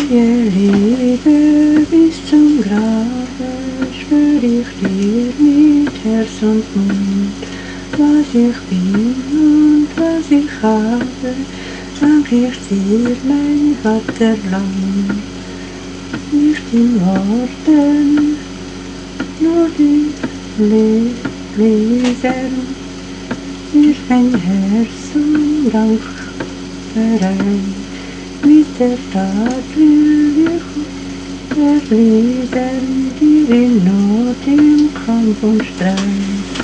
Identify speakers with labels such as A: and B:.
A: Treue Liebe bis zum Grabe schwör ich dir mit Herz und Mund. Was ich bin und was ich habe, dank ich dir, mein Vaterland. Nicht in Worten, nur die Gläser, ist mein Herz und Dank vereint. Mit der Tat will ich erlesen, die in Not, im Kampf und Streit.